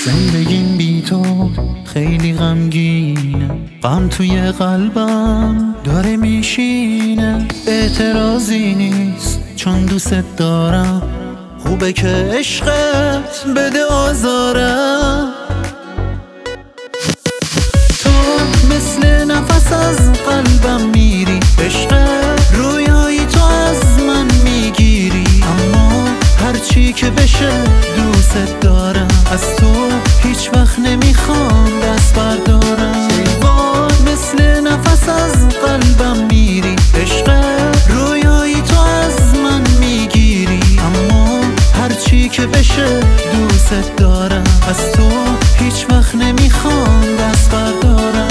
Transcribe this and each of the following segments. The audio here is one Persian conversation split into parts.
زندگیم بی تو خیلی غمگینه، غم توی قلبم داره میشینه. اعتراضی نیست چون دوست دارم، خوبه که عشقت بده آزارم. تو مثل نفس از قلبم میری، عشقت رویایی تو از من میگیری. اما هرچی که بشه دوست دارم، از تو هیچ وقت نمیخوام دست بردارم. مثل نفس از قلبم میری، عشقت رویایی تو از من میگیری. اما هرچی که بشه دوست دارم، از تو هیچ وقت نمیخوام دست بردارم.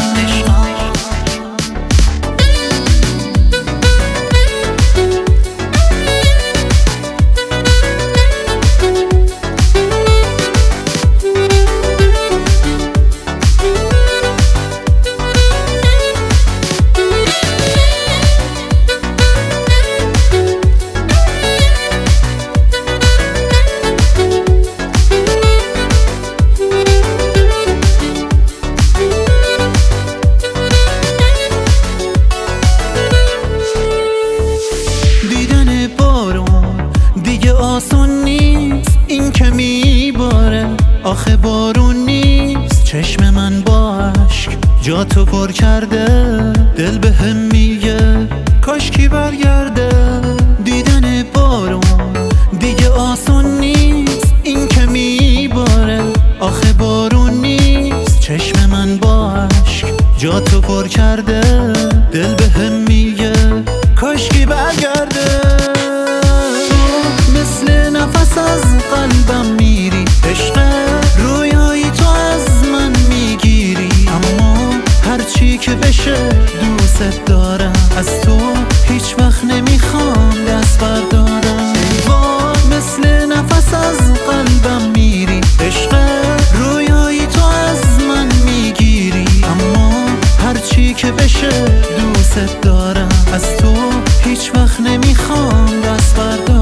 آسون نیست این که میباره، آخه بارون نیست چشم من با عشق جا تو پر کرده. دل به هم میگه کاش کی برگرده. دیدن بارون دیگه آسون نیست این که میباره، آخه بارون نیست چشم من با عشق جا تو پر کرده. دل به هم میگه کاش کی برگرده. مثل نفس از قلبم میری، عشقت رویایی تو از من میگیری. اما هرچی که بشه دوست دارم، از تو هیچ وقت نمیخوام دست بردارم. مثل نفس از قلبم میری، عشقت رویایی تو از من میگیری. اما هرچی که بشه دوست دارم، از تو هیچ وقت نمیخوام دست بردارم.